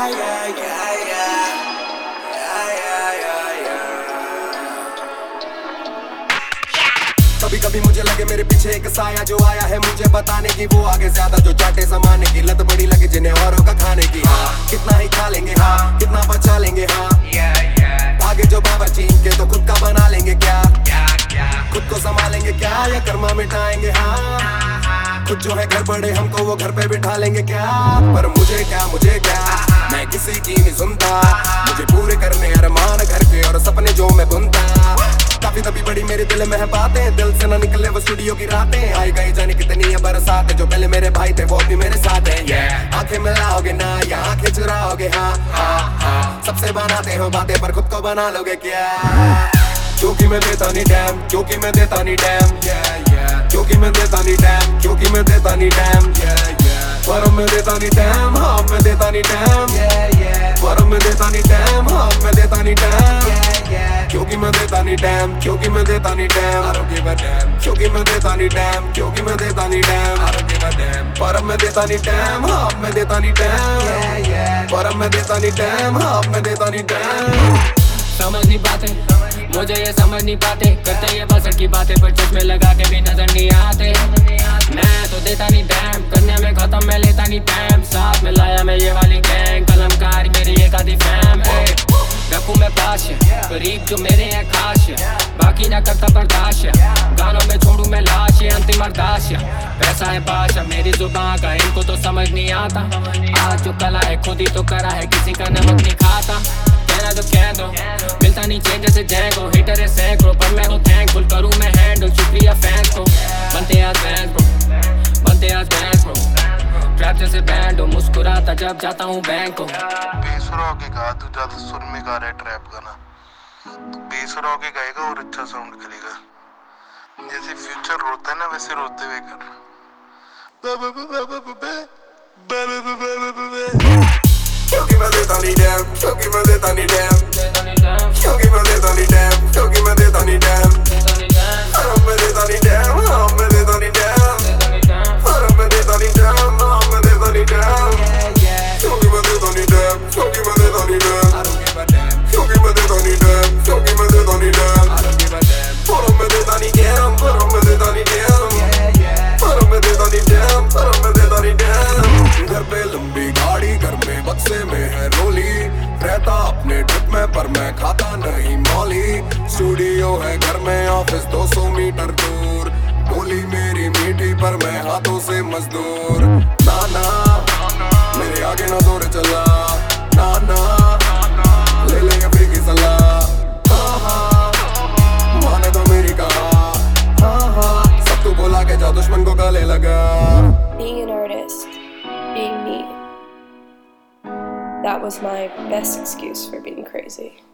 कभी कभी मुझे लगे मेरे पीछे एक साया जो आया है मुझे बताने की, वो आगे ज्यादा जो चाटे समाने की लत बड़ी लगी जिन्हें औरों का खाने की। हाँ कितना ही खा लेंगे, हाँ कितना बचा लेंगे, हाँ आगे जो बावर्ची के तो खुद का बना लेंगे क्या, खुद को संभालेंगे क्या या कर्मा मिटाएंगे। हाँ खुद जो है घर बड़े हमको वो घर पे बिठा लेंगे क्या, पर मुझे क्या मैं किसी की नहीं सुनता, मुझे पूरे करने अरमान घर के और सपने जो मैं बुनता। काफी दबी बड़ी मेरे दिल में है बातें, दिल से ना निकले वो स्टूडियो की रातें, आई गई जाने कितनी है बरसातें, जो पहले मेरे भाई थे वो भी मेरे साथ हैं। आंखें मिलाओगे ना या आंखें चुराओगे, हाँ सबसे बनाते हो बातें पर खुद को बना लोगे क्या, क्योंकि मैं देता नहीं डैम, क्योंकि मैं देता नहीं डैम, क्योंकि मैं देता नहीं डैम, क्योंकि मैं देता नहीं डैम, पर मैं देता नहीं डैम, हाँ मैं देता नहीं डैम, पर मैं देता नहीं डैम, हाँ मैं देता नहीं डैम, क्योंकि मैं देता नहीं डैम, क्योंकि मैं देता नहीं डैम, क्योंकि मैं देता नहीं डैम, क्योंकि मैं देता नहीं डैम, पर मैं देता नहीं डैम, हाँ मैं देता नहीं डैम, पर मैं देता नहीं डैम, हाँ मैं देता नहीं डैम। समझ नहीं पाते मुझे ये समझ नहीं पाते, करते ये बसर की बातें पर चश्मे लगा के भी नजर नहीं आते। मैं तो देता नहीं डैम, करने में खत्म मैं लेता नहीं टाइम, साथ में लाया मैं ये वाली गैंग, कलमकारी मेरी एक आधी फैम। रखूं मैं पाश करीब जो मेरे हैं खास, बाकी ना करता बर्दाश्त, गानों में छोड़ू मैं लाश, अंतिम अरदाश। पैसा है बादशाह मेरी जुबान का, इनको तो समझ नहीं आता, आज जो कला है खुद ही तो करा है, किसी का नमक नहीं खाता। कहना तो कह दो मिलता नहीं चेंज जैसे जैंगो, हिटर है सैकड़ों पर मैं हूँ थैंकफुल, करूँ मैं हैंडल शुक्रिया फैंस को, बनते आज बैंड ब्रो, बनते आज बैंड ब्रो, ट्रैप जैसे बैंड हो, मुस्कुराता जब जाता हूँ बैंक को। बेसुरा होके गा, तू ज्यादा सुर में गा रहा है ट्रैप गाना, तू बेसुरा होके गाएगा और अच्छा साउंड करेगा, जैसे फ्यूचर रोता है ना वैसे रोते हुए कर। क्योंकि मैं देता नहीं डैम, क्योंकि मैं देता नहीं डैम, क्योंकि मैं देता नहीं डैम, क्योंकि मैं देता नहीं डैम, हाँ मैं देता नहीं डैम, हाँ मैं देता नहीं डैम, हाँ मैं देता नहीं डैम, हाँ मैं देता नहीं डैम, क्योंकि मैं देता नहीं डैम, क्योंकि मैं देता नहीं डैम, क्योंकि मैं देता नहीं डैम, क्योंकि मैं देता नहीं डैम, पर मैं देता नहीं डैम, पर मैं देता नहीं डैम, पर मैं देता नहीं डैम, पर मैं देता नहीं डैम। घर पे लंबी गाड़ी, घर में बक्से में है रोली, रहता अपने ट्रिप में पर मैं खाता नहीं मौली, स्टूडियो है घर में ऑफिस 200 मीटर दूर, बोली मेरी मीठी पर मैं हाथों से मजदूर। नाना मेरे आगे ना दौड़ चला, नाना ले लेंगे फ्री की सलाह, हाँ माने तो मेरी कहा, हाँ सब तू बोला के जा दुश्मन को गले लगा। Being an artist, being me, that was my best excuse for being crazy.